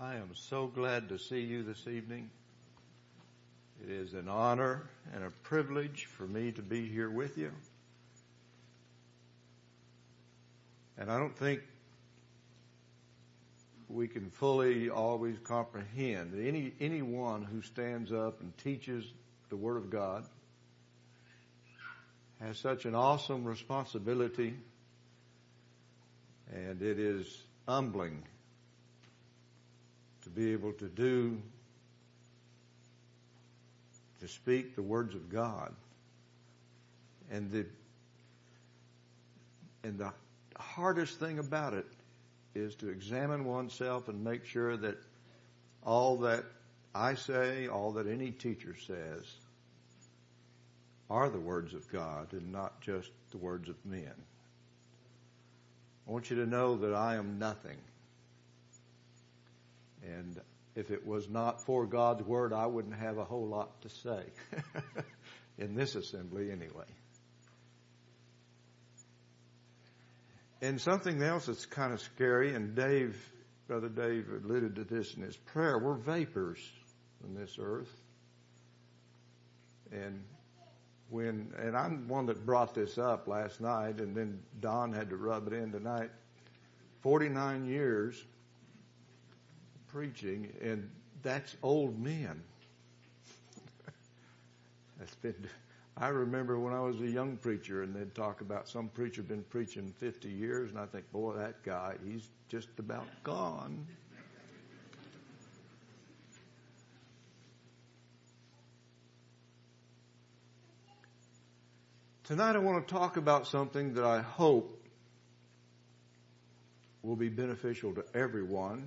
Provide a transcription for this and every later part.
I am so glad to see you this evening. It is an honor and a privilege for me to be here with you. And I don't think we can fully always comprehend anyone who stands up and teaches the Word of God has such an awesome responsibility, and it is humbling to be able to speak the words of God. And the hardest thing about it is to examine oneself and make sure that all that I say, all that any teacher says, are the words of God and not just the words of men. I want you to know that I am nothing. And if it was not for God's Word, I wouldn't have a whole lot to say in this assembly anyway. And something else that's kind of scary, and Brother Dave alluded to this in his prayer, we're vapors on this earth. And I'm one that brought this up last night, and then Don had to rub it in tonight. 49 years preaching, and that's old men. I remember when I was a young preacher, and they'd talk about some preacher been preaching 50 years, and I think, boy, that guy, he's just about gone. Tonight I want to talk about something that I hope will be beneficial to everyone.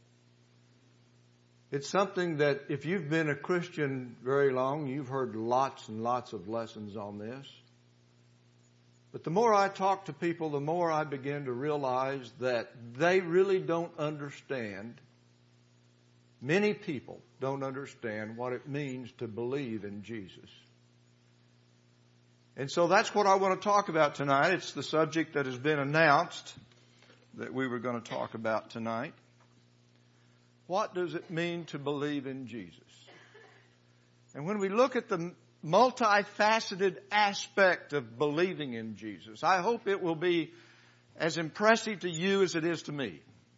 It's something that if you've been a Christian very long, you've heard lots and lots of lessons on this. But the more I talk to people, the more I begin to realize that they really don't understand. Many people don't understand what it means to believe in Jesus. And so that's what I want to talk about tonight. It's the subject that has been announced that we were going to talk about tonight. What does it mean to believe in Jesus? And when we look at the multifaceted aspect of believing in Jesus, I hope it will be as impressive to you as it is to me.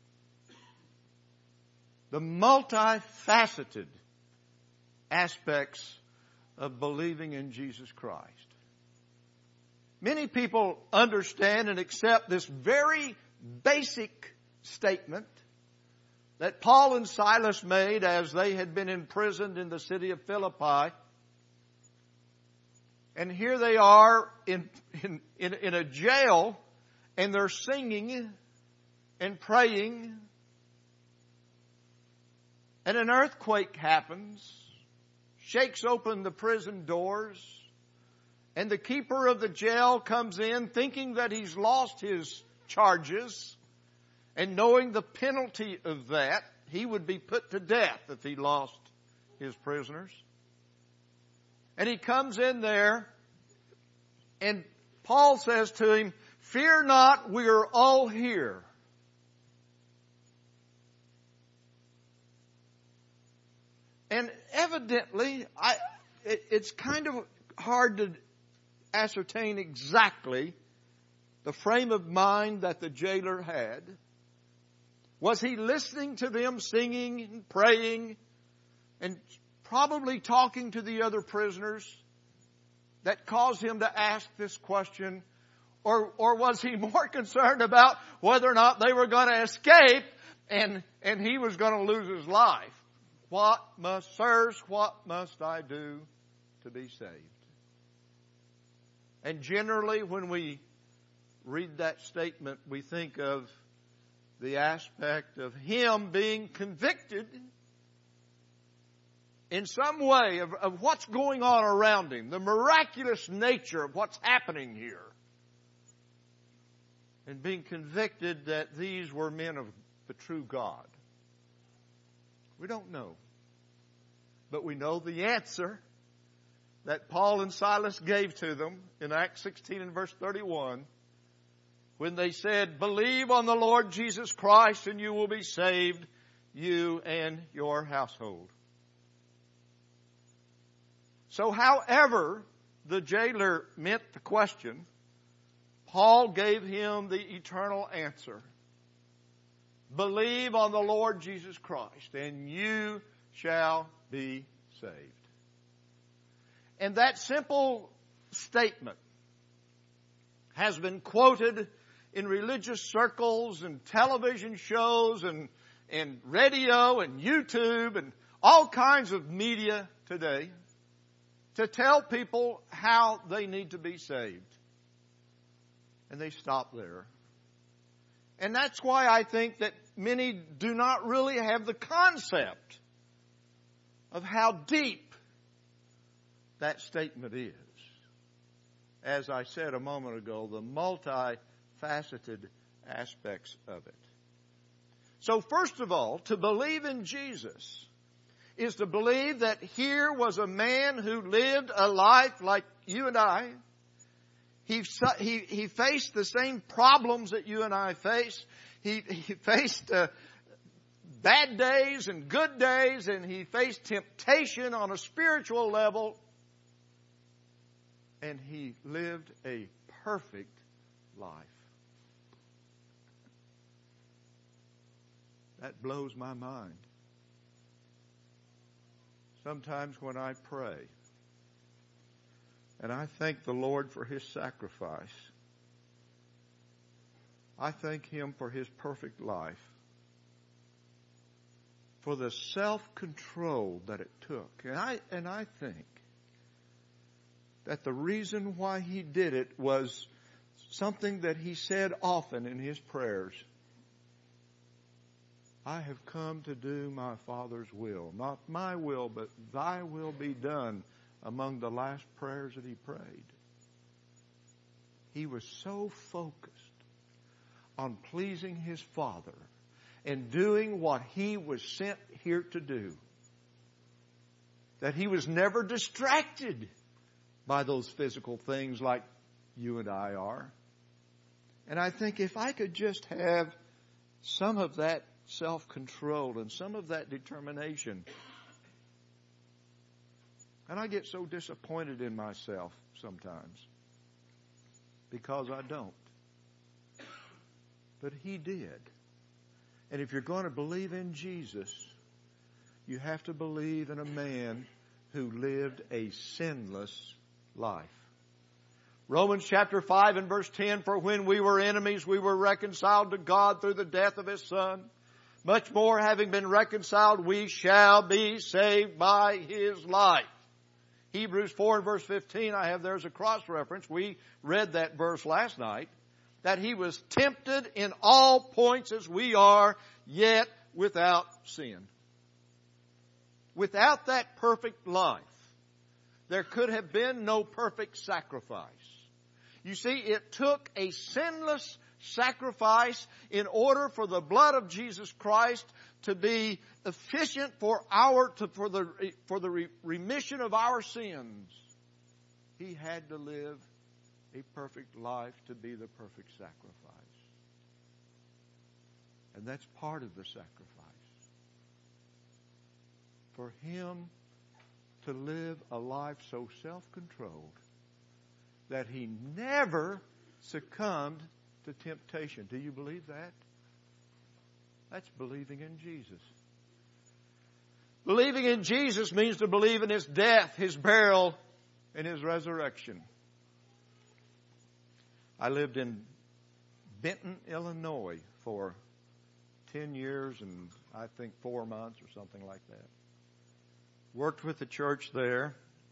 The multifaceted aspects of believing in Jesus Christ. Many people understand and accept this very basic statement that Paul and Silas made as they had been imprisoned in the city of Philippi. And here they are in a jail, and they're singing and praying. And an earthquake happens, shakes open the prison doors, and the keeper of the jail comes in thinking that he's lost his charges. And knowing the penalty of that, he would be put to death if he lost his prisoners. And he comes in there, and Paul says to him, "Fear not, we are all here." And evidently, it's kind of hard to ascertain exactly the frame of mind that the jailer had. Was he listening to them singing and praying and probably talking to the other prisoners that caused him to ask this question? Or was he more concerned about whether or not they were going to escape and he was going to lose his life? Sirs, what must I do to be saved? And generally when we read that statement, we think of the aspect of him being convicted in some way of what's going on around him, the miraculous nature of what's happening here, and being convicted that these were men of the true God. We don't know, but we know the answer that Paul and Silas gave to them in Acts 16 and verse 31. When they said, "Believe on the Lord Jesus Christ and you will be saved, you and your household. So however the jailer meant the question, Paul gave him the eternal answer. Believe on the Lord Jesus Christ, and you shall be saved. And that simple statement has been quoted in religious circles and television shows and radio and YouTube and all kinds of media today to tell people how they need to be saved. And they stop there. And that's why I think that many do not really have the concept of how deep that statement is. As I said a moment ago, the multifaceted aspects of it. So first of all, to believe in Jesus is to believe that here was a man who lived a life like you and I. He faced the same problems that you and I face. He faced bad days and good days, and he faced temptation on a spiritual level. And he lived a perfect life. That blows my mind. Sometimes when I pray, and I thank the Lord for His sacrifice, I thank Him for His perfect life, for the self-control that it took. And I think that the reason why He did it was something that He said often in His prayers. I have come to do my Father's will. Not my will, but thy will be done, among the last prayers that He prayed. He was so focused on pleasing His Father and doing what He was sent here to do that He was never distracted by those physical things like you and I are. And I think if I could just have some of that self-control and some of that determination. And I get so disappointed in myself sometimes because I don't. But He did. And if you're going to believe in Jesus, you have to believe in a man who lived a sinless life. Romans chapter 5 and verse 10, for when we were enemies, we were reconciled to God through the death of His Son. Much more, having been reconciled, we shall be saved by His life. Hebrews 4 and verse 15, I have there as a cross-reference. We read that verse last night. That He was tempted in all points as we are, yet without sin. Without that perfect life, there could have been no perfect sacrifice. You see, it took a sinless sacrifice in order for the blood of Jesus Christ to be efficient for the remission of our sins. He had to live a perfect life to be the perfect sacrifice. And that's part of the sacrifice. For Him to live a life so self-controlled that He never succumbed to temptation. Do you believe that? That's believing in Jesus. Believing in Jesus means to believe in His death, His burial, and His resurrection. I lived in Benton, Illinois for 10 years and I think 4 months or something like that. Worked with the church there.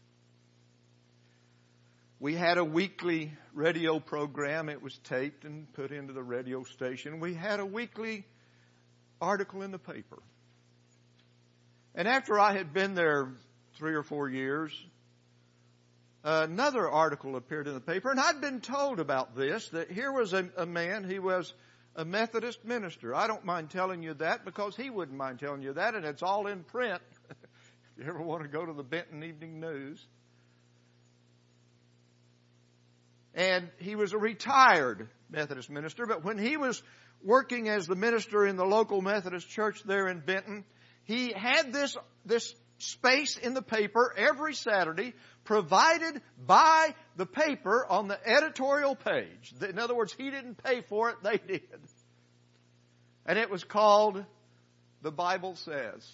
We had a weekly radio program. It was taped and put into the radio station. We had a weekly article in the paper. And after I had been there 3 or 4 years, another article appeared in the paper. And I'd been told about this, that here was a man, he was a Methodist minister. I don't mind telling you that because he wouldn't mind telling you that. And it's all in print. If you ever want to go to the Benton Evening News. And he was a retired Methodist minister, but when he was working as the minister in the local Methodist church there in Benton, he had this space in the paper every Saturday provided by the paper on the editorial page. In other words, he didn't pay for it, they did. And it was called The Bible Says.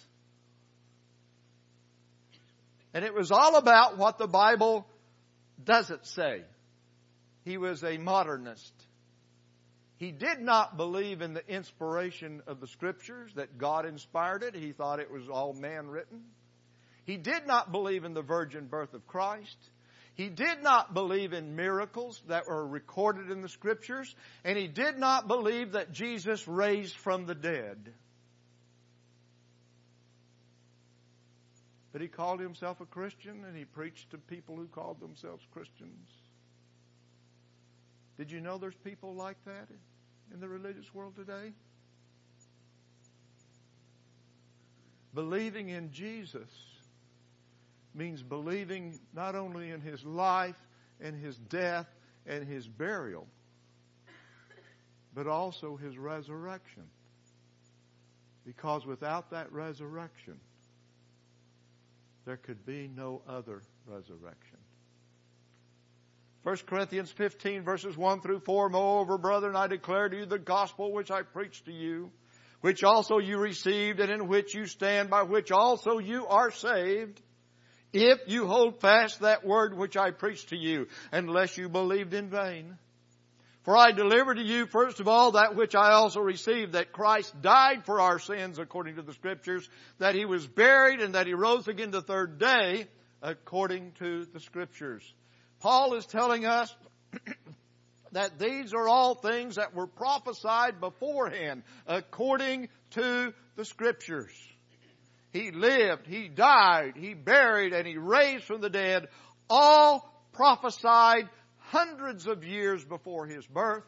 And it was all about what the Bible doesn't say. He was a modernist. He did not believe in the inspiration of the Scriptures, that God inspired it. He thought it was all man-written. He did not believe in the virgin birth of Christ. He did not believe in miracles that were recorded in the Scriptures. And he did not believe that Jesus raised from the dead. But he called himself a Christian, and he preached to people who called themselves Christians. Did you know there's people like that in the religious world today? Believing in Jesus means believing not only in His life and His death and His burial, but also His resurrection. Because without that resurrection, there could be no other resurrection. 1 Corinthians 15 verses 1 through 4, Moreover, brethren, I declare to you the gospel which I preached to you, which also you received, and in which you stand, by which also you are saved, if you hold fast that word which I preached to you, unless you believed in vain. For I delivered to you first of all that which I also received, that Christ died for our sins according to the Scriptures, that He was buried, and that He rose again the third day according to the Scriptures. Paul is telling us that these are all things that were prophesied beforehand according to the Scriptures. He lived, He died, He buried, and He raised from the dead, all prophesied hundreds of years before His birth,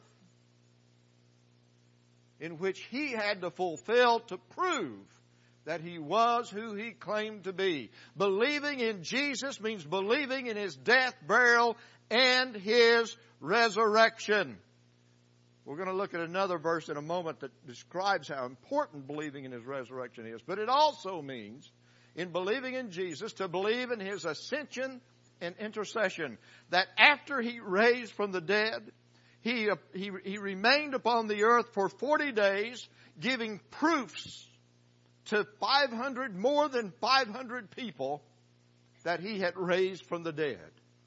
in which He had to fulfill to prove that He was who He claimed to be. Believing in Jesus means believing in His death, burial, and His resurrection. We're going to look at another verse in a moment that describes how important believing in His resurrection is. But it also means, in believing in Jesus, to believe in His ascension and intercession. That after He raised from the dead, He remained upon the earth for 40 days, giving proofs to more than 500 people that He had raised from the dead.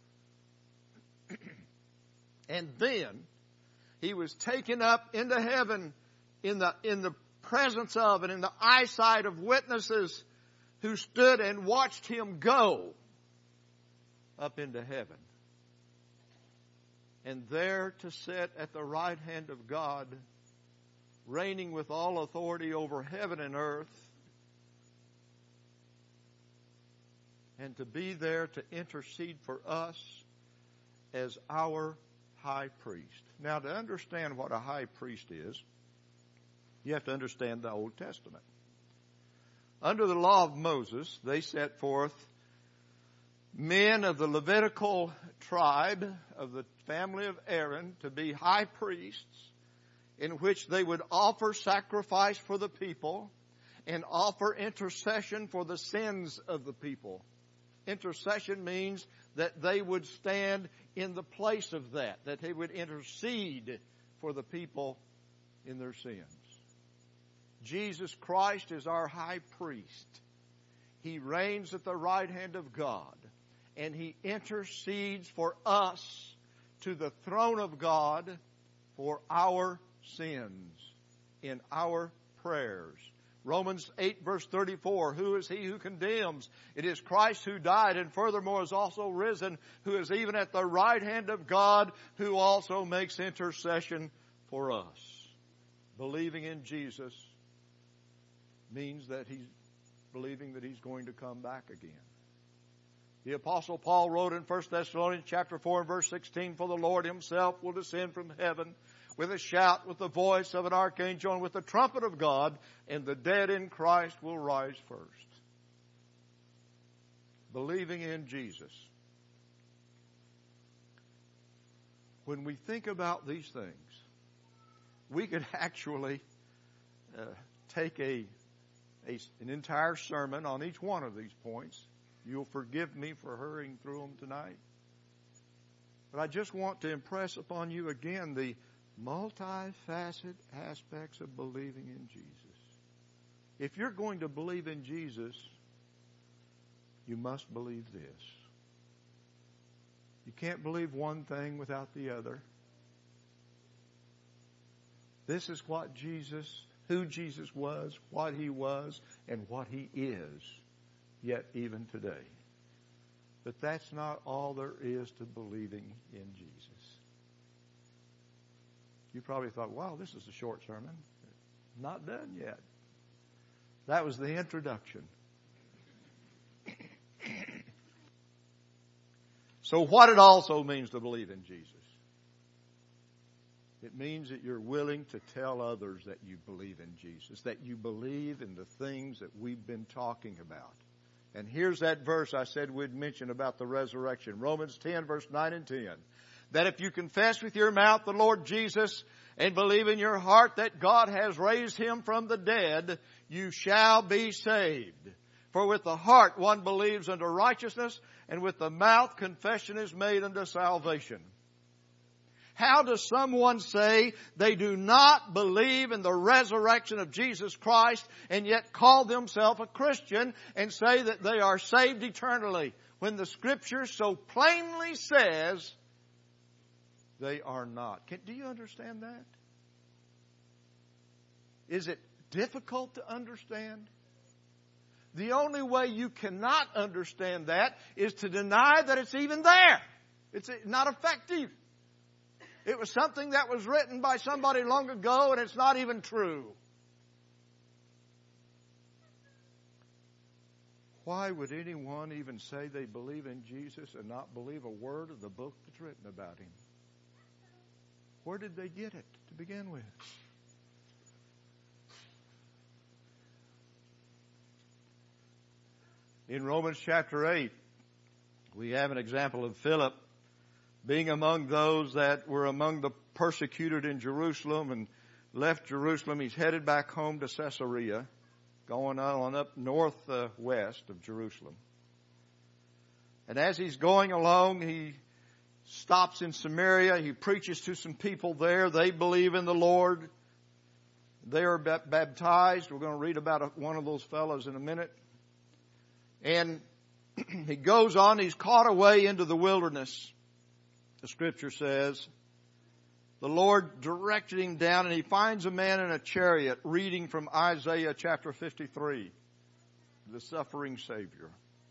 And then He was taken up into heaven in the presence of and in the eyesight of witnesses who stood and watched Him go up into heaven. And there to sit at the right hand of God, reigning with all authority over heaven and earth, and to be there to intercede for us as our high priest. Now, to understand what a high priest is, you have to understand the Old Testament. Under the law of Moses, they set forth men of the Levitical tribe of the family of Aaron to be high priests, in which they would offer sacrifice for the people and offer intercession for the sins of the people. Intercession means that they would stand in the place of that they would intercede for the people in their sins. Jesus Christ is our high priest. He reigns at the right hand of God, and He intercedes for us to the throne of God for our sins in our prayers. Romans 8 verse 34, who is he who condemns? It is Christ who died and furthermore is also risen, who is even at the right hand of God, who also makes intercession for us. Believing in Jesus means that He's believing that He's going to come back again. The Apostle Paul wrote in 1 Thessalonians chapter 4 and verse 16, For the Lord Himself will descend from heaven with a shout, with the voice of an archangel, and with the trumpet of God, and the dead in Christ will rise first. Believing in Jesus. When we think about these things, we could actually take an entire sermon on each one of these points. You'll forgive me for hurrying through them tonight. But I just want to impress upon you again the multifaceted aspects of believing in Jesus. If you're going to believe in Jesus, you must believe this. You can't believe one thing without the other. This is what Jesus, who Jesus was, what He was, and what He is, yet even today. But that's not all there is to believing in Jesus. You probably thought, wow, this is a short sermon. Not done yet. That was the introduction. So what it also means to believe in Jesus. It means that you're willing to tell others that you believe in Jesus, that you believe in the things that we've been talking about. And here's that verse I said we'd mention about the resurrection. Romans 10, verse 9 and 10. That if you confess with your mouth the Lord Jesus and believe in your heart that God has raised Him from the dead, you shall be saved. For with the heart one believes unto righteousness, and with the mouth confession is made unto salvation. How does someone say they do not believe in the resurrection of Jesus Christ and yet call themselves a Christian and say that they are saved eternally when the Scripture so plainly says they are not? Do you understand that? Is it difficult to understand? The only way you cannot understand that is to deny that it's even there. It's not effective. It was something that was written by somebody long ago, and it's not even true. Why would anyone even say they believe in Jesus and not believe a word of the book that's written about Him? Where did they get it to begin with? In Romans chapter 8, we have an example of Philip being among those that were among the persecuted in Jerusalem and left Jerusalem. He's headed back home to Caesarea, going on up northwest of Jerusalem. And as he's going along, he stops in Samaria. He preaches to some people there. They believe in the Lord. They are baptized. We're going to read about one of those fellows in a minute. And he goes on. He's caught away into the wilderness. The Scripture says the Lord directed him down, and he finds a man in a chariot reading from Isaiah chapter 53, the suffering Savior.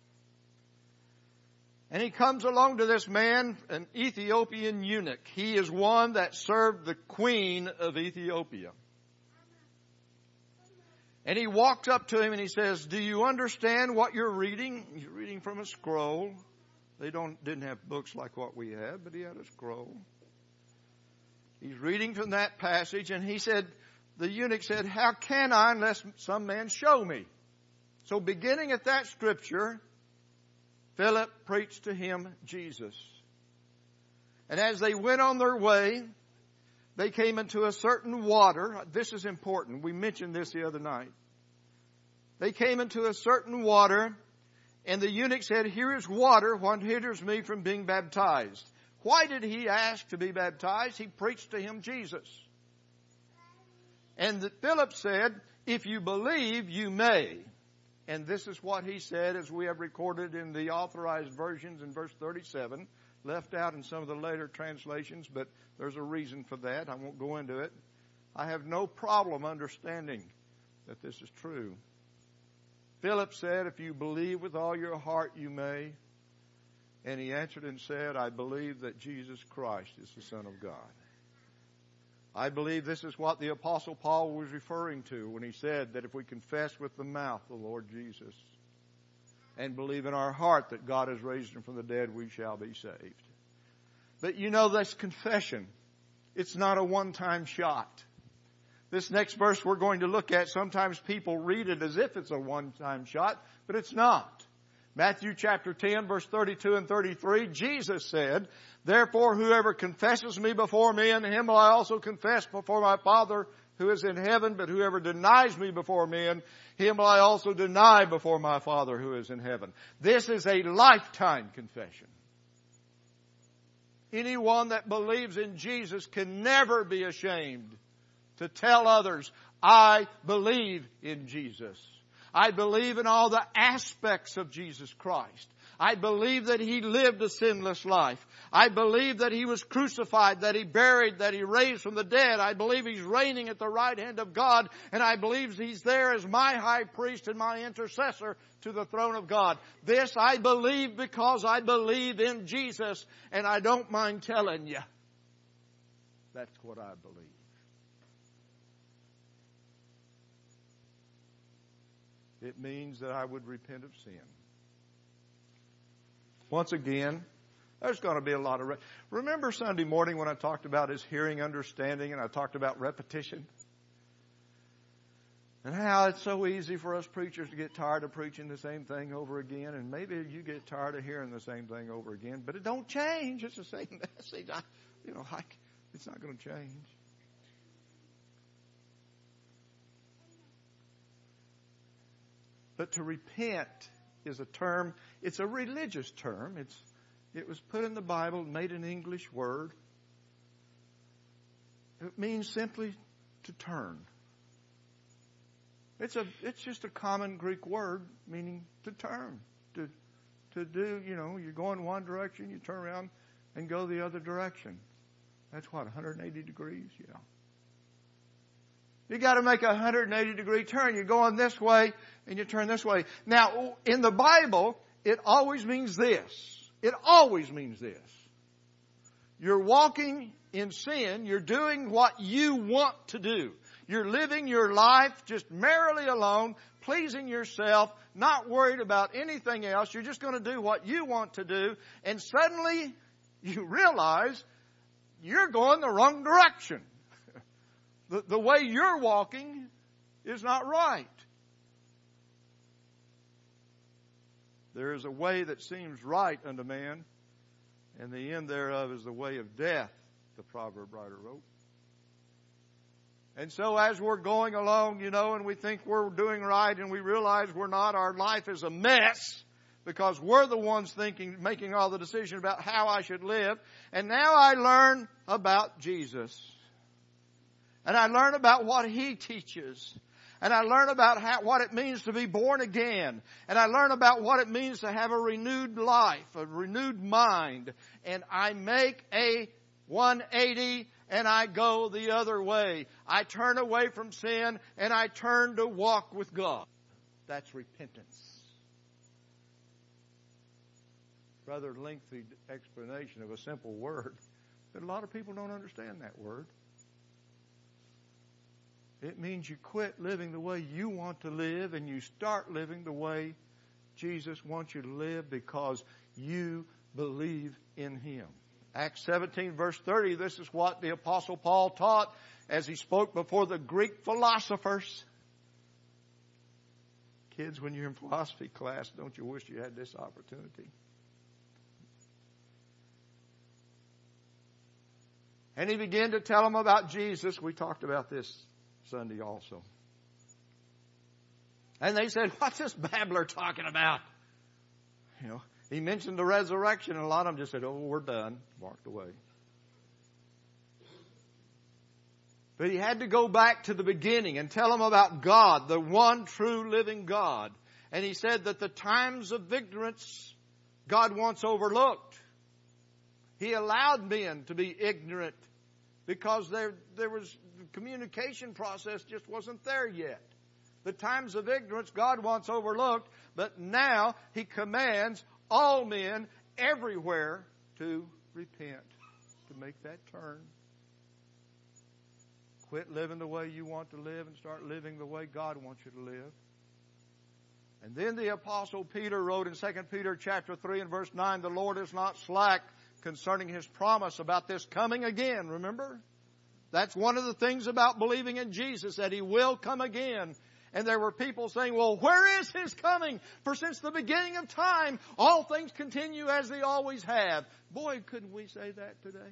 And he comes along to this man, an Ethiopian eunuch. He is one that served the queen of Ethiopia. And he walks up to him and he says, "Do you understand what you're reading?" He's reading from a scroll. They didn't have books like what we have, but he had a scroll. He's reading from that passage, and the eunuch said, "How can I unless some man show me?" So beginning at that scripture, Philip preached to him Jesus. And as they went on their way, they came into a certain water. This is important. We mentioned this the other night. They came into a certain water, and the eunuch said, "Here is water. What hinders me from being baptized?" Why did he ask to be baptized? He preached to him Jesus. And Philip said, "If you believe, you may." And this is what he said, as we have recorded in the authorized versions in verse 37, left out in some of the later translations, but there's a reason for that. I won't go into it. I have no problem understanding that this is true. Philip said, "If you believe with all your heart, you may." And he answered and said, "I believe that Jesus Christ is the Son of God." I believe this is what the Apostle Paul was referring to when he said that if we confess with the mouth the Lord Jesus and believe in our heart that God has raised Him from the dead, we shall be saved. But you know, this confession, it's not a one-time shot. This next verse we're going to look at, sometimes people read it as if it's a one-time shot, but it's not. Matthew chapter 10, verse 32 and 33, Jesus said, "Therefore whoever confesses me before men, him will I also confess before my Father who is in heaven. But whoever denies me before men, him will I also deny before my Father who is in heaven." This is a lifetime confession. Anyone that believes in Jesus can never be ashamed to tell others, "I believe in Jesus. I believe in all the aspects of Jesus Christ. I believe that He lived a sinless life. I believe that He was crucified, that He buried, that He raised from the dead. I believe He's reigning at the right hand of God, and I believe He's there as my high priest and my intercessor to the throne of God. This I believe because I believe in Jesus, and I don't mind telling you. That's what I believe." It means that I would repent of sin. Once again, there's going to be a lot of... Remember Sunday morning when I talked about His hearing, understanding, and I talked about repetition? And how it's so easy for us preachers to get tired of preaching the same thing over again. And maybe you get tired of hearing the same thing over again. But it don't change. It's the same message. It's not going to change. But to repent is a term, it's a religious term. It was put in the Bible, made an English word. It means simply to turn. It's just a common Greek word meaning to turn. To do, you're going one direction, you turn around and go the other direction. That's what, 180 degrees? Yeah. You got to make a 180-degree turn. You're going this way and you turn this way. Now, in the Bible, it always means this. It always means this. You're walking in sin. You're doing what you want to do. You're living your life just merrily alone, pleasing yourself, not worried about anything else. You're just going to do what you want to do. And suddenly you realize you're going the wrong direction. The way you're walking is not right. There is a way that seems right unto man, and the end thereof is the way of death, the proverb writer wrote. And so as we're going along, and we think we're doing right, and we realize we're not, our life is a mess, because we're the ones making all the decisions about how I should live. And now I learn about Jesus. And I learn about what He teaches. And I learn about what it means to be born again. And I learn about what it means to have a renewed life, a renewed mind. And I make a 180 and I go the other way. I turn away from sin and I turn to walk with God. That's repentance. Rather lengthy explanation of a simple word. But a lot of people don't understand that word. It means you quit living the way you want to live and you start living the way Jesus wants you to live because you believe in Him. Acts 17 verse 30, this is what the Apostle Paul taught as he spoke before the Greek philosophers. Kids, when you're in philosophy class, don't you wish you had this opportunity? And he began to tell them about Jesus. We talked about this Sunday also. And they said, "What's this babbler talking about?" He mentioned the resurrection, and a lot of them just said, "Oh, we're done," walked away. But he had to go back to the beginning and tell them about God, the one true living God. And he said that the times of ignorance God once overlooked. He allowed men to be ignorant because there was the communication process just wasn't there yet. The times of ignorance God once overlooked, but now He commands all men everywhere to repent, to make that turn. Quit living the way you want to live and start living the way God wants you to live. And then the Apostle Peter wrote in 2 Peter chapter 3 and verse 9, "The Lord is not slack concerning His promise about this coming again." Remember? That's one of the things about believing in Jesus, that He will come again. And there were people saying, well, where is His coming? For since the beginning of time, all things continue as they always have. Boy, couldn't we say that today?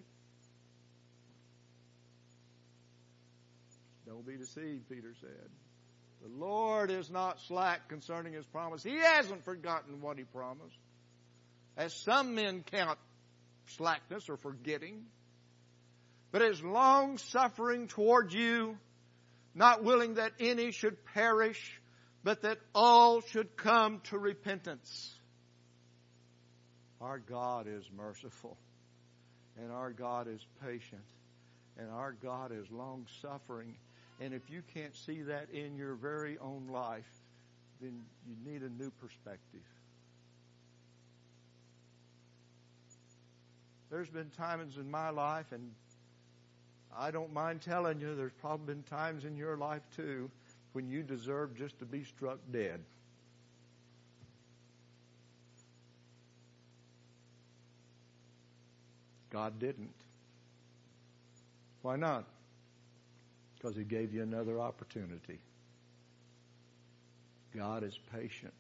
Don't be deceived, Peter said. The Lord is not slack concerning His promise. He hasn't forgotten what He promised, as some men count slackness or forgetting, but is long-suffering toward you, not willing that any should perish, but that all should come to repentance. Our God is merciful, and our God is patient, and our God is long-suffering. And if you can't see that in your very own life, then you need a new perspective. There's been times in my life, and I don't mind telling you, there's probably been times in your life too when you deserve just to be struck dead. God didn't. Why not? Because He gave you another opportunity. God is patient.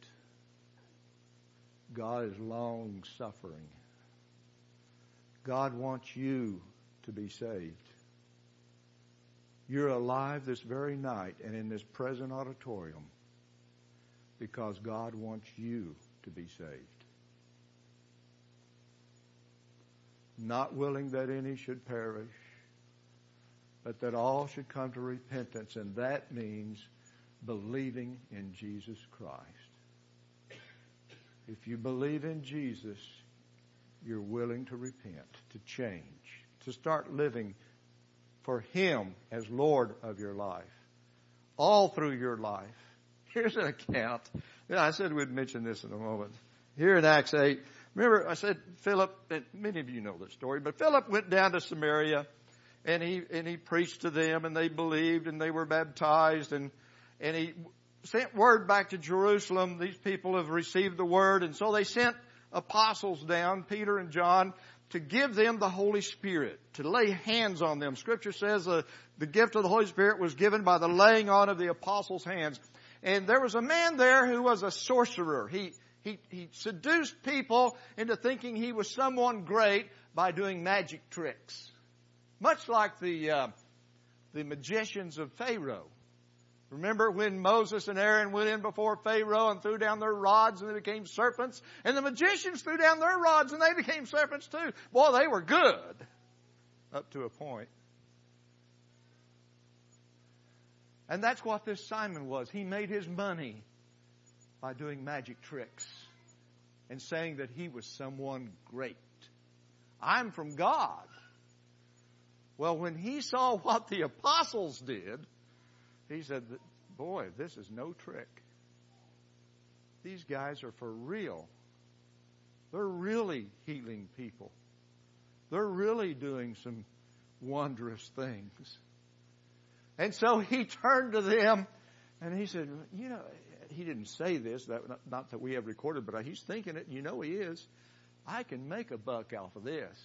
God is long-suffering. God wants you to be saved. You're alive this very night and in this present auditorium because God wants you to be saved. Not willing that any should perish, but that all should come to repentance, and that means believing in Jesus Christ. If you believe in Jesus, you're willing to repent, to change, to start living for Him as Lord of your life, all through your life. Here's an account. I said we'd mention this in a moment. Here in Acts 8, remember I said Philip, and many of you know this story, but Philip went down to Samaria, and he preached to them, and they believed, and they were baptized, and he sent word back to Jerusalem. These people have received the word, and so they sent apostles down, Peter and John, to give them the Holy Spirit, to lay hands on them. Scripture says the gift of the Holy Spirit was given by the laying on of the apostles' hands. And there was a man there who was a sorcerer. He seduced people into thinking he was someone great by doing magic tricks. Much like the magicians of Pharaoh. Remember when Moses and Aaron went in before Pharaoh and threw down their rods and they became serpents? And the magicians threw down their rods and they became serpents too. Boy, they were good. Up to a point. And that's what this Simon was. He made his money by doing magic tricks and saying that he was someone great. I'm from God. Well, when he saw what the apostles did, he said, boy, this is no trick. These guys are for real. They're really healing people. They're really doing some wondrous things. And so he turned to them and he said, you know, he didn't say this, not that we have recorded, but he's thinking it, and you know he is. I can make a buck off of this.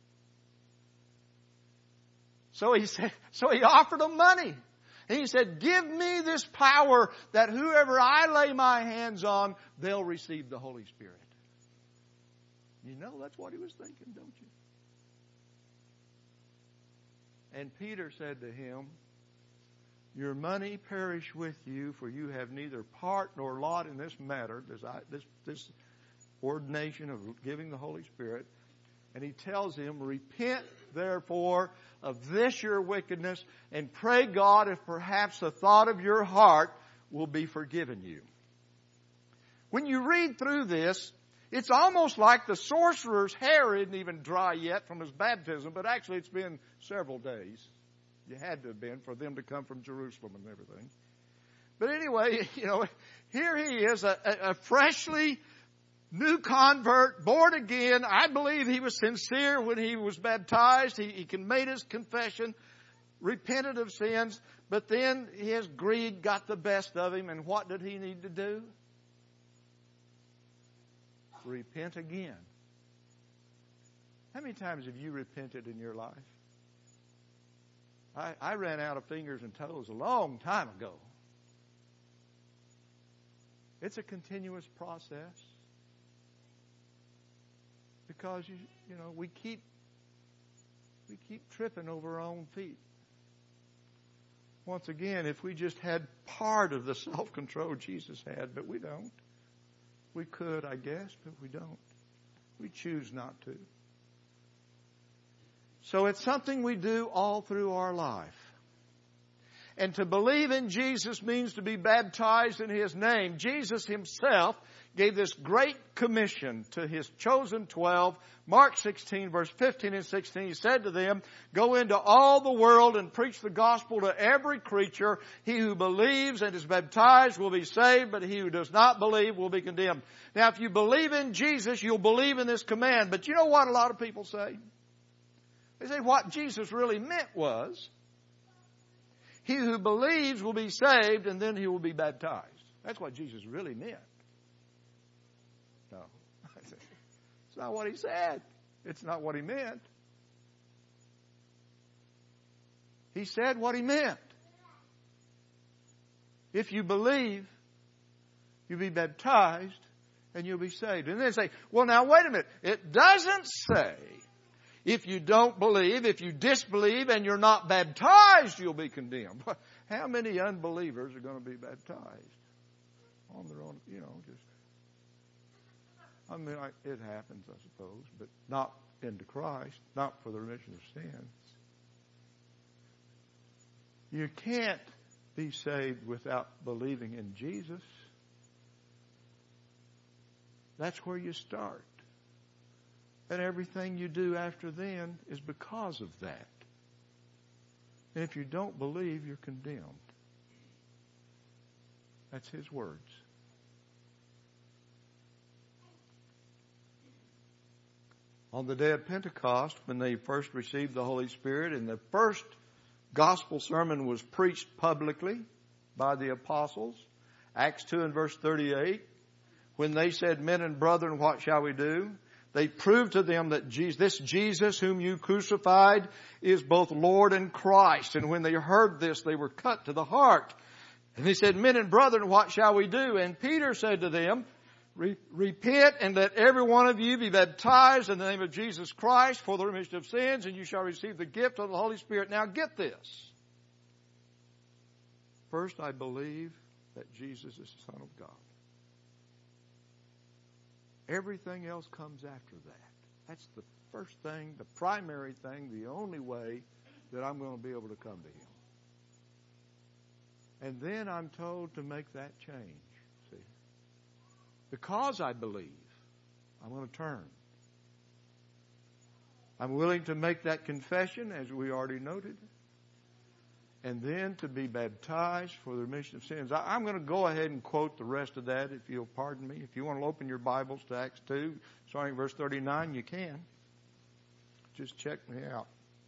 So he offered them money. And he said, give me this power that whoever I lay my hands on, they'll receive the Holy Spirit. You know, that's what he was thinking, don't you? And Peter said to him, your money perish with you, for you have neither part nor lot in this matter, this ordination of giving the Holy Spirit. And he tells him, repent therefore of this your wickedness, and pray God if perhaps the thought of your heart will be forgiven you. When you read through this, it's almost like the sorcerer's hair isn't even dry yet from his baptism, but actually it's been several days. You had to have been for them to come from Jerusalem and everything. But anyway, you know, here he is, a freshly new convert, born again. I believe he was sincere when he was baptized. He made his confession, repented of sins, but then his greed got the best of him. And what did he need to do? Repent again. How many times have you repented in your life? I ran out of fingers and toes a long time ago. It's a continuous process. Because, we keep tripping over our own feet. Once again, if we just had part of the self-control Jesus had, but we don't. We could, I guess, but we don't. We choose not to. So it's something we do all through our life. And to believe in Jesus means to be baptized in His name. Jesus Himself gave this great commission to His chosen 12. Mark 16, verse 15 and 16, He said to them, "Go into all the world and preach the gospel to every creature. He who believes and is baptized will be saved, but he who does not believe will be condemned." Now, if you believe in Jesus, you'll believe in this command. But you know what a lot of people say? They say what Jesus really meant was, he who believes will be saved, and then he will be baptized. That's what Jesus really meant. No. It's not what He said. It's not what He meant. He said what He meant. If you believe, you'll be baptized, and you'll be saved. And they say, well, now, wait a minute. It doesn't say, if you don't believe, if you disbelieve and you're not baptized, you'll be condemned. How many unbelievers are going to be baptized? On their own, it happens, I suppose, but not into Christ, not for the remission of sins. You can't be saved without believing in Jesus. That's where you start. And everything you do after then is because of that. And if you don't believe, you're condemned. That's His words. On the day of Pentecost, when they first received the Holy Spirit, and the first gospel sermon was preached publicly by the apostles, Acts 2 and verse 38, when they said, "Men and brethren, what shall we do?" They proved to them that this Jesus whom you crucified is both Lord and Christ. And when they heard this, they were cut to the heart. And they said, "Men and brethren, what shall we do?" And Peter said to them, "Repent and let every one of you be baptized in the name of Jesus Christ for the remission of sins, and you shall receive the gift of the Holy Spirit." Now get this. First, I believe that Jesus is the Son of God. Everything else comes after that. That's the first thing, the primary thing, the only way that I'm going to be able to come to Him. And then I'm told to make that change. See? Because I believe, I'm going to turn. I'm willing to make that confession, as we already noted. And then to be baptized for the remission of sins. I'm going to go ahead and quote the rest of that, if you'll pardon me. If you want to open your Bibles to Acts 2, starting verse 39, you can. Just check me out.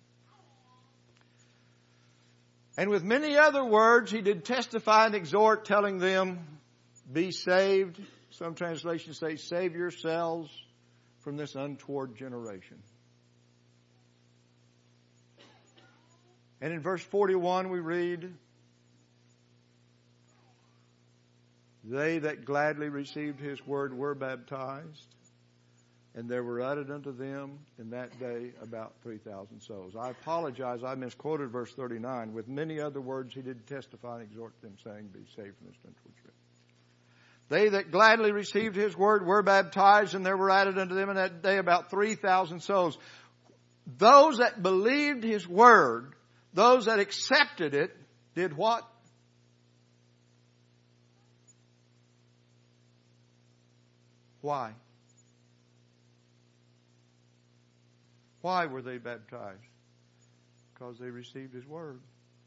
"And with many other words he did testify and exhort, telling them, be saved." Some translations say, "Save yourselves from this untoward generation." And in verse 41 we read, "They that gladly received His word were baptized, and there were added unto them in that day about 3,000 souls." I apologize, I misquoted verse 39. "With many other words he did testify and exhort them, saying, be saved from this untoward generation." They that gladly received His word were baptized, and there were added unto them in that day about 3,000 souls. Those that believed His word, those that accepted it, did what? Why? Why were they baptized? Because they received His word.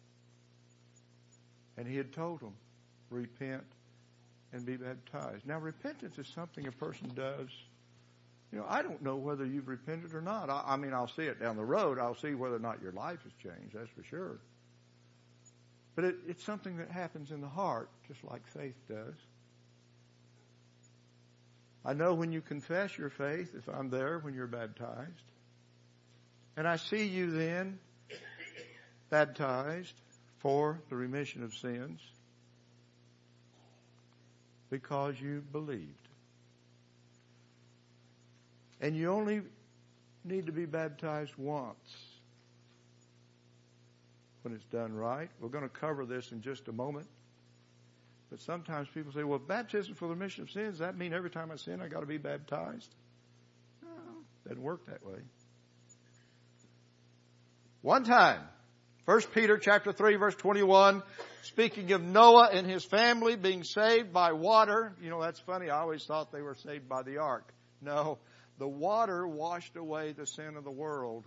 And He had told them, repent and be baptized. Now, repentance is something a person does. I don't know whether you've repented or not. I mean, I'll see it down the road. I'll see whether or not your life has changed, that's for sure. But it's something that happens in the heart, just like faith does. I know when you confess your faith, if I'm there when you're baptized, and I see you then baptized for the remission of sins. because you believed. And you only need to be baptized once when it's done right. We're going to cover this in just a moment. But sometimes people say, well, baptism for the remission of sins, does that mean every time I sin I got to be baptized? No, it doesn't work that way. One time, 1 Peter chapter 3, verse 21, speaking of Noah and his family being saved by water. You know, that's funny. I always thought they were saved by the ark. No, the water washed away the sin of the world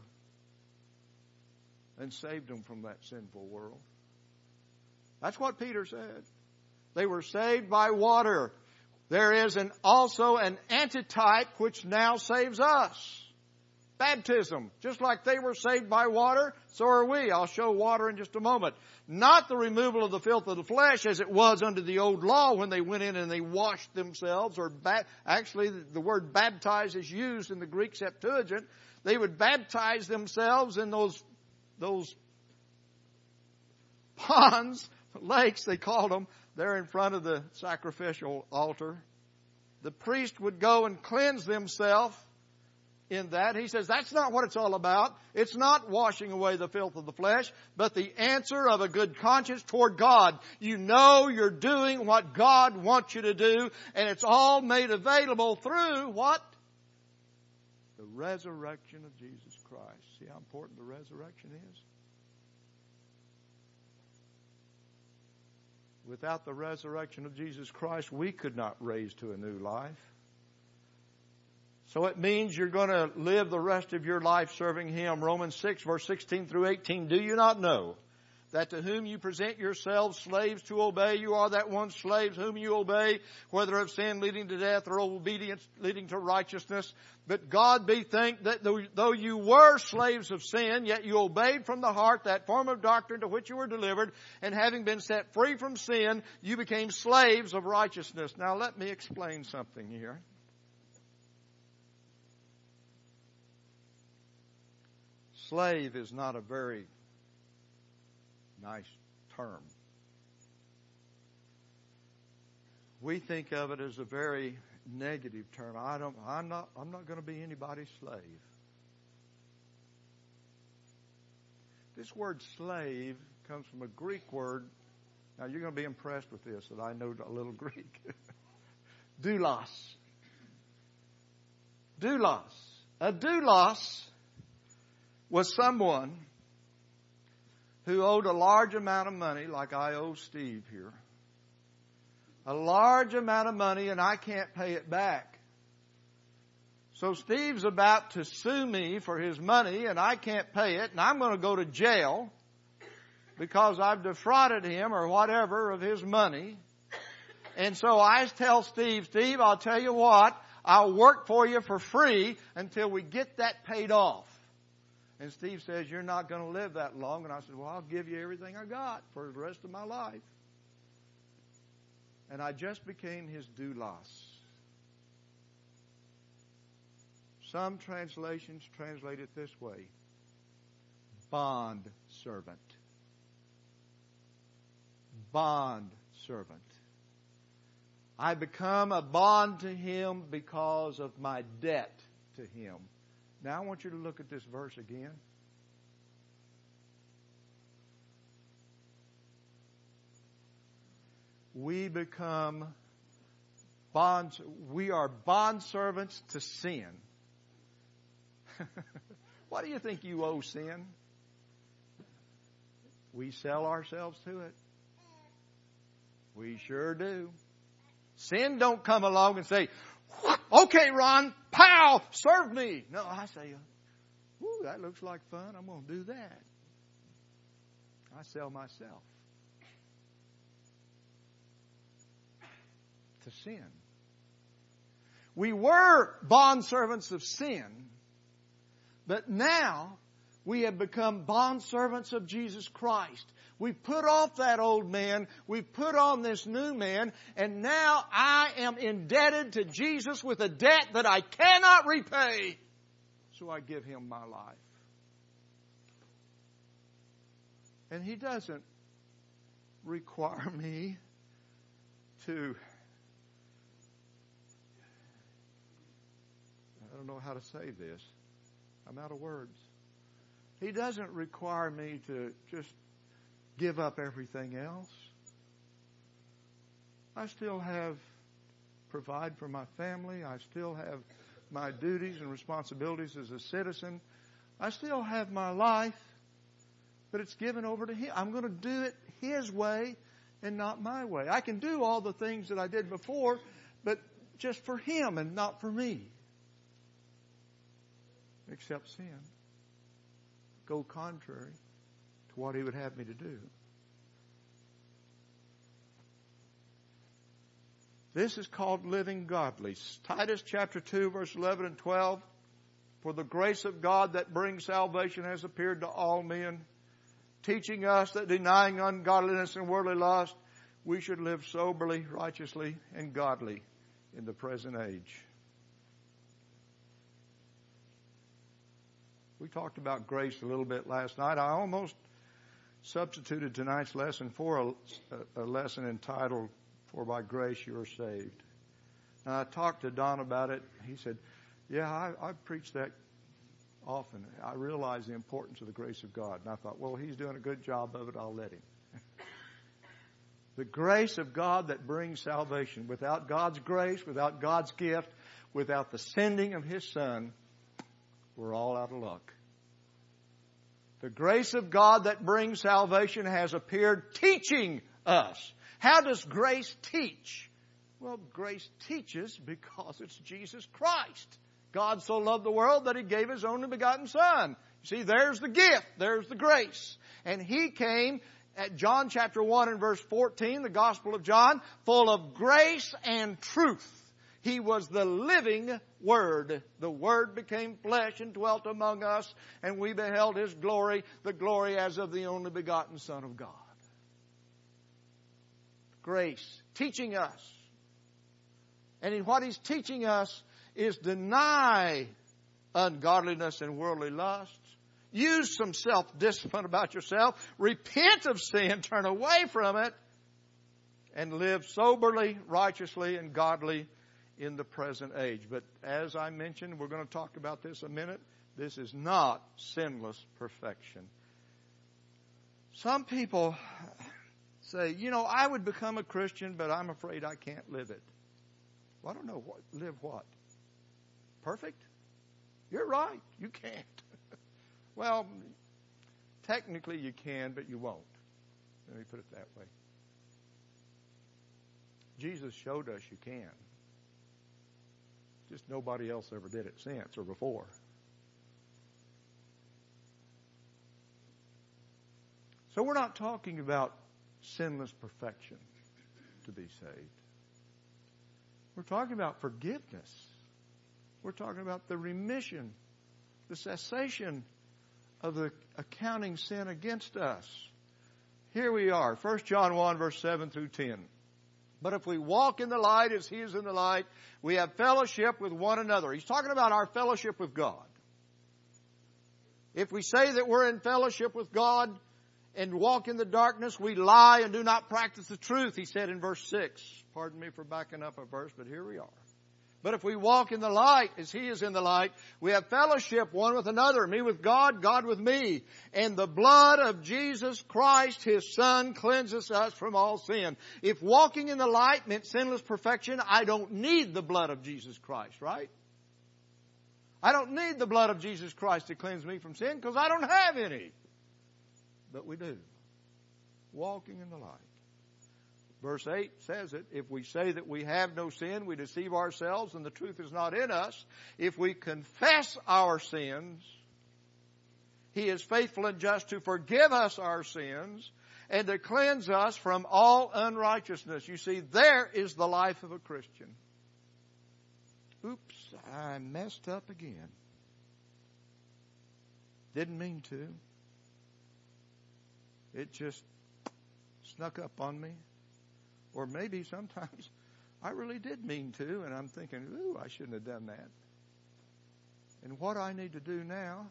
and saved them from that sinful world. That's what Peter said. They were saved by water. There is also an antitype which now saves us. Baptism. Just like they were saved by water, so are we. I'll show water in just a moment. Not the removal of the filth of the flesh as it was under the old law when they went in and they washed themselves. Actually, the word baptize is used in the Greek Septuagint. They would baptize themselves in those ponds, lakes they called them, there in front of the sacrificial altar. The priest would go and cleanse themselves in that. He says that's not what it's all about. It's not washing away the filth of the flesh, but the answer of a good conscience toward God. You know you're doing what God wants you to do, and it's all made available through what? The resurrection of Jesus Christ. See how important the resurrection is? Without the resurrection of Jesus Christ, we could not raise to a new life. So it means you're going to live the rest of your life serving Him. Romans 6, verse 16 through 18. Do you not know that to whom you present yourselves slaves to obey, you are that one slave whom you obey, whether of sin leading to death or obedience leading to righteousness? But God be thanked that though you were slaves of sin, yet you obeyed from the heart that form of doctrine to which you were delivered, and having been set free from sin, you became slaves of righteousness. Now let me explain something here. Slave is not a very nice term. We think of it as a very negative term. I'm not going to be anybody's slave. This word slave comes from a Greek word. Now you're going to be impressed with this, that I know a little Greek. Doulos. Doulos. A doulos was someone who owed a large amount of money, like I owe Steve here. A large amount of money, and I can't pay it back. So Steve's about to sue me for his money, and I can't pay it, and I'm going to go to jail because I've defrauded him or whatever of his money. And so I tell Steve, I'll tell you what, I'll work for you for free until we get that paid off. And Steve says, you're not going to live that long. And I said, well, I'll give you everything I got for the rest of my life. And I just became his doulos. Some translations translate it this way: bond servant. Bond servant. I become a bond to him because of my debt to him. Now I want you to look at this verse again. We are bondservants to sin. What do you think you owe sin? We sell ourselves to it. We sure do. Sin don't come along and say, okay, Ron, pow, serve me. No, I say, ooh, that looks like fun. I'm going to do that. I sell myself to sin. We were bondservants of sin, but now we have become bondservants of Jesus Christ. We put off that old man. We put on this new man. And now I am indebted to Jesus with a debt that I cannot repay. So I give him my life. And he doesn't require me to don't know how to say this. I'm out of words. He doesn't require me to just give up everything else. I still have provide for my family. I still have my duties and responsibilities as a citizen. I still have my life, but it's given over to Him. I'm going to do it His way and not my way. I can do all the things that I did before, but just for Him and not for me. Except sin. Go contrary to what He would have me to do. This is called living godly. Titus chapter 2, verse 11 and 12. For the grace of God that brings salvation has appeared to all men, teaching us that denying ungodliness and worldly lust, we should live soberly, righteously, and godly in the present age. We talked about grace a little bit last night. I almost substituted tonight's lesson for a lesson entitled, For by grace you are saved. And I talked to Don about it. He said, yeah, I preach that often. I realize the importance of the grace of God. And I thought, well, he's doing a good job of it. I'll let him. The grace of God that brings salvation. Without God's grace, without God's gift, without the sending of His Son, we're all out of luck. The grace of God that brings salvation has appeared teaching us. How does grace teach? Well, grace teaches because it's Jesus Christ. God so loved the world that He gave His only begotten Son. You see, there's the gift. There's the grace. And He came at John chapter 1 and verse 14, the Gospel of John, full of grace and truth. He was the living Word. The Word became flesh and dwelt among us, and we beheld His glory, the glory as of the only begotten Son of God. Grace, teaching us. And what He's teaching us is deny ungodliness and worldly lusts. Use some self-discipline about yourself. Repent of sin, turn away from it, and live soberly, righteously, and godly in the present age. But as I mentioned, we're going to talk about this a minute. This is not sinless perfection. Some people say, I would become a Christian, but I'm afraid I can't live it. Well, I don't know. Live what? Perfect? You're right. You can't. Well, technically you can, but you won't. Let me put it that way. Jesus showed us you can. Just nobody else ever did it since or before. So we're not talking about sinless perfection to be saved. We're talking about forgiveness. We're talking about the remission, the cessation of the accounting sin against us. Here we are, 1 John 1, verse 7 through 10. But if we walk in the light as He is in the light, we have fellowship with one another. He's talking about our fellowship with God. If we say that we're in fellowship with God and walk in the darkness, we lie and do not practice the truth, He said in verse 6. Pardon me for backing up a verse, but here we are. But if we walk in the light as He is in the light, we have fellowship one with another, me with God, God with me. And the blood of Jesus Christ, His Son, cleanses us from all sin. If walking in the light meant sinless perfection, I don't need the blood of Jesus Christ, right? I don't need the blood of Jesus Christ to cleanse me from sin because I don't have any. But we do. Walking in the light. Verse 8 says it, if we say that we have no sin, we deceive ourselves and the truth is not in us. If we confess our sins, He is faithful and just to forgive us our sins and to cleanse us from all unrighteousness. You see, there is the life of a Christian. Oops, I messed up again. Didn't mean to. It just snuck up on me. Or maybe sometimes I really did mean to, and I'm thinking, ooh, I shouldn't have done that. And what I need to do now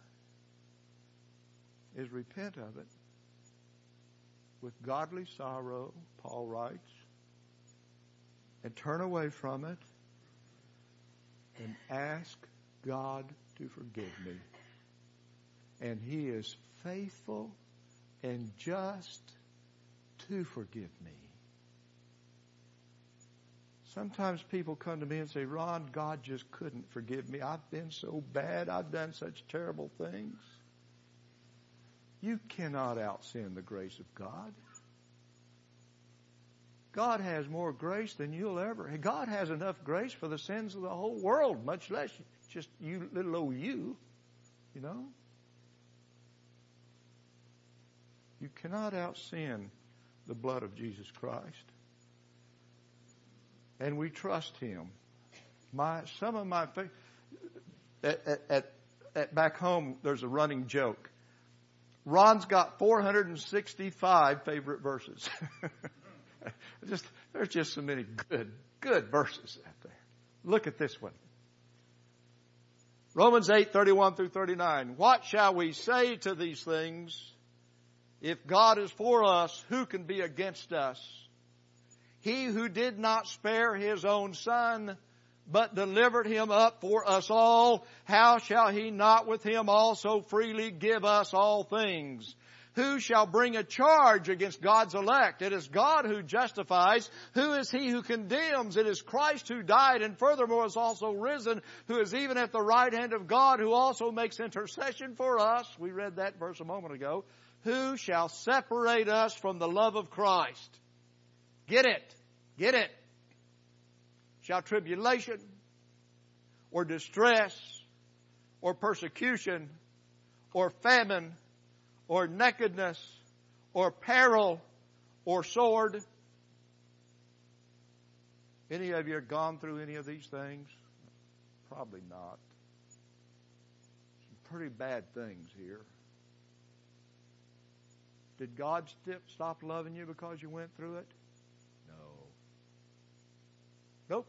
is repent of it with godly sorrow, Paul writes, and turn away from it and ask God to forgive me. And He is faithful and just to forgive me. Sometimes people come to me and say, Ron, God just couldn't forgive me. I've been so bad. I've done such terrible things. You cannot out-sin the grace of God. God has more grace than you'll ever. God has enough grace for the sins of the whole world, much less just you, little old you, you know. You cannot out-sin the blood of Jesus Christ. And we trust Him. Some of my back home, there's a running joke. Ron's got 465 favorite verses. There's just so many good verses out there. Look at this one. Romans 8:31 through 39. What shall we say to these things? If God is for us, who can be against us? He who did not spare His own Son, but delivered Him up for us all, how shall He not with Him also freely give us all things? Who shall bring a charge against God's elect? It is God who justifies. Who is He who condemns? It is Christ who died and furthermore is also risen, who is even at the right hand of God, who also makes intercession for us. We read that verse a moment ago. Who shall separate us from the love of Christ? Get it. Get it. Shall tribulation or distress or persecution or famine or nakedness or peril or sword? Any of you have gone through any of these things? Probably not. Some pretty bad things here. Did God stop loving you because you went through it? Nope.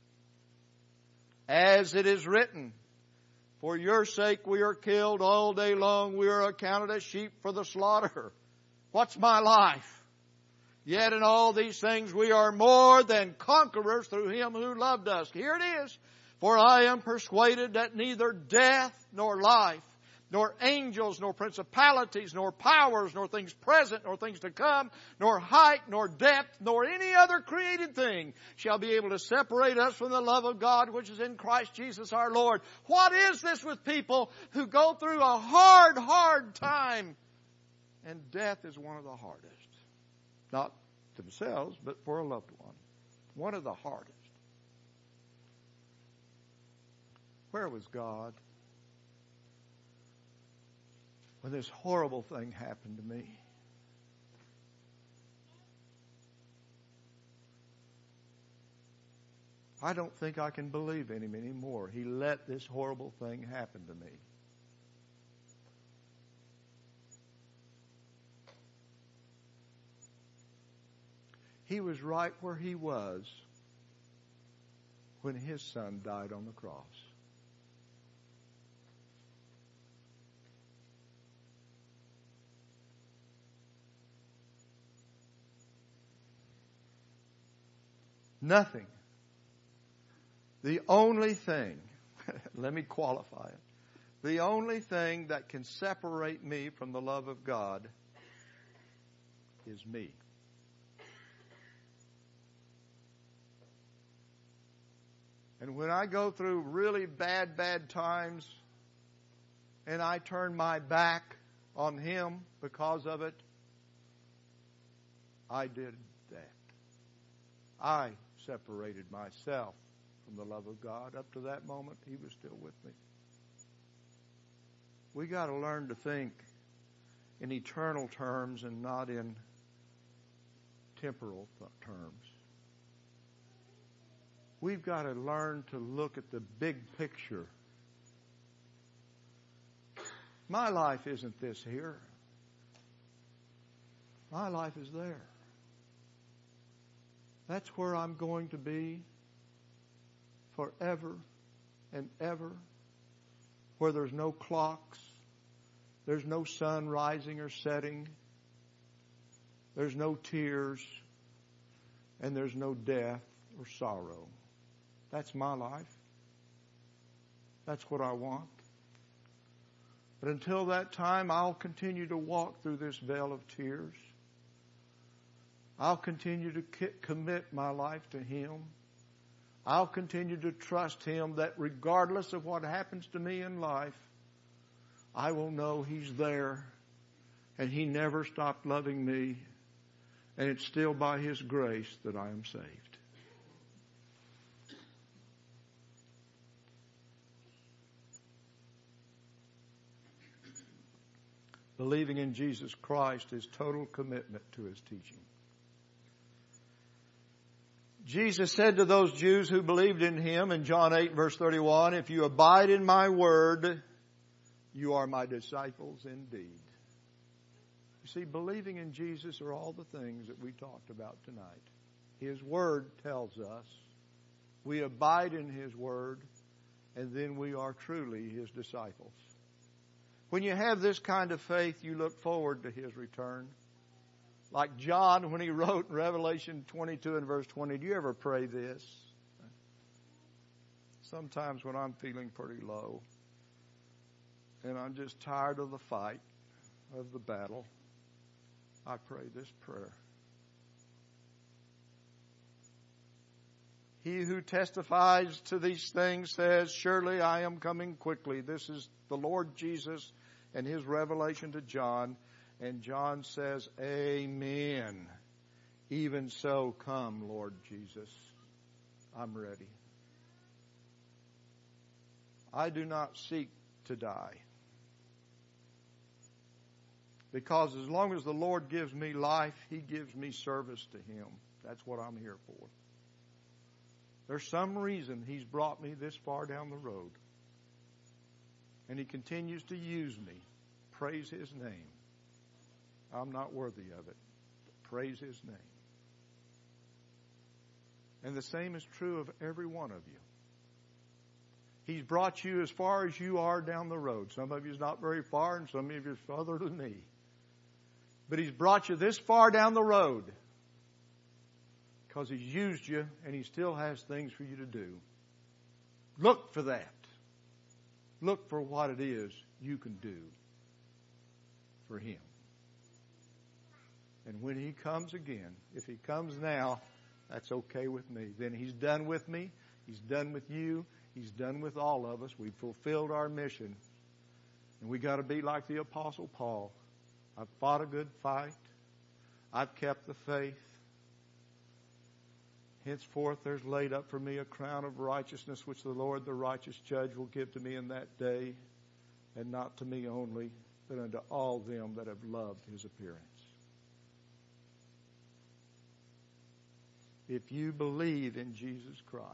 As it is written, for your sake we are killed all day long. We are accounted as sheep for the slaughter. What's my life? Yet in all these things we are more than conquerors through Him who loved us. Here it is. For I am persuaded that neither death nor life, nor angels, nor principalities, nor powers, nor things present, nor things to come, nor height, nor depth, nor any other created thing shall be able to separate us from the love of God which is in Christ Jesus our Lord. What is this with people who go through a hard time? And death is one of the hardest. Not themselves, but for a loved one. One of the hardest. Where was God when this horrible thing happened to me? I don't think I can believe in Him anymore. He let this horrible thing happen to me. He was right where He was when His Son died on the cross. Nothing. The only thing, let me qualify it. The only thing that can separate me from the love of God is me. And when I go through really bad times and I turn my back on Him because of it, I did that. I separated myself from the love of God. Up to that moment, He was still with me. We got to learn to think in eternal terms and not in temporal terms. We've got to learn to look at the big picture. My life isn't this here. My life is there. That's where I'm going to be forever and ever, where there's no clocks, there's no sun rising or setting, there's no tears, and there's no death or sorrow. That's my life. That's what I want. But until that time, I'll continue to walk through this vale of tears. I'll continue to commit my life to Him. I'll continue to trust Him that regardless of what happens to me in life, I will know He's there and He never stopped loving me, and it's still by His grace that I am saved. Believing in Jesus Christ is total commitment to His teaching. Jesus said to those Jews who believed in Him in John 8 verse 31, "If you abide in my word, you are my disciples indeed." You see, believing in Jesus are all the things that we talked about tonight. His word tells us we abide in His word, and then we are truly His disciples. When you have this kind of faith, you look forward to His return. Like John, when he wrote in Revelation 22 and verse 20, do you ever pray this? Sometimes when I'm feeling pretty low and I'm just tired of the fight, of the battle, I pray this prayer. He who testifies to these things says, "Surely I am coming quickly." This is the Lord Jesus and His revelation to John. And John says, "Amen. Even so, come, Lord Jesus. I'm ready." I do not seek to die. Because as long as the Lord gives me life, He gives me service to Him. That's what I'm here for. There's some reason He's brought me this far down the road. And He continues to use me. Praise His name. I'm not worthy of it. But praise His name. And the same is true of every one of you. He's brought you as far as you are down the road. Some of you is not very far, and some of you is farther than me. But He's brought you this far down the road because He's used you, and He still has things for you to do. Look for that. Look for what it is you can do for Him. And when He comes again, if He comes now, that's okay with me. Then He's done with me. He's done with you. He's done with all of us. We've fulfilled our mission. And we got to be like the Apostle Paul. I've fought a good fight. I've kept the faith. Henceforth there's laid up for me a crown of righteousness, which the Lord, the righteous judge, will give to me in that day, and not to me only, but unto all them that have loved His appearance. If you believe in Jesus Christ,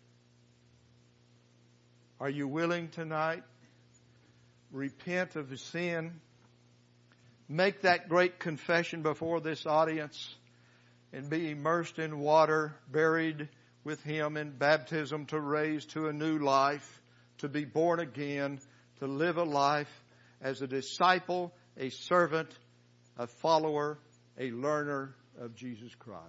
are you willing tonight? Repent of His sin. Make that great confession before this audience and be immersed in water, buried with Him in baptism, to raise to a new life, to be born again, to live a life as a disciple, a servant, a follower, a learner of Jesus Christ.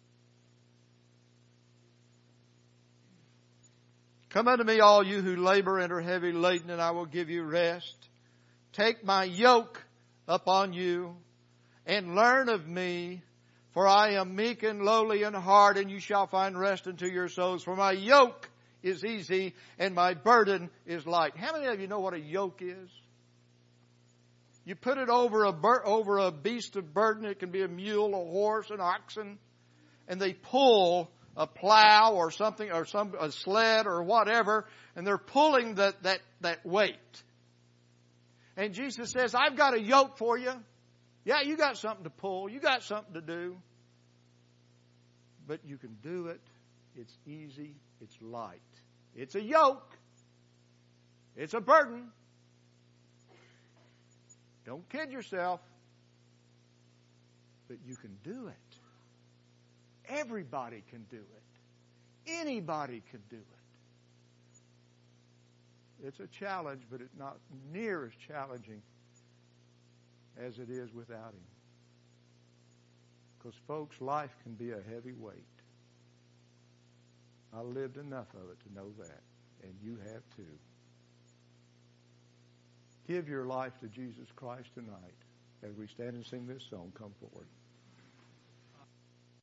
Come unto me, all you who labor and are heavy laden, and I will give you rest. Take my yoke upon you and learn of me, for I am meek and lowly in heart, and you shall find rest unto your souls. For my yoke is easy and my burden is light. How many of you know what a yoke is? You put it over a beast of burden. It can be a mule, a horse, an oxen, and they pull a plow or something, or a sled or whatever, and they're pulling that weight. And Jesus says, I've got a yoke for you. Yeah, you got something to pull. You got something to do. But you can do it. It's easy. It's light. It's a yoke. It's a burden. Don't kid yourself. But you can do it. Everybody can do it. Anybody can do it. It's a challenge, but it's not near as challenging as it is without Him. Because, folks, life can be a heavy weight. I lived enough of it to know that, and you have too. give your life to Jesus Christ tonight, as we stand and sing this song, come forward.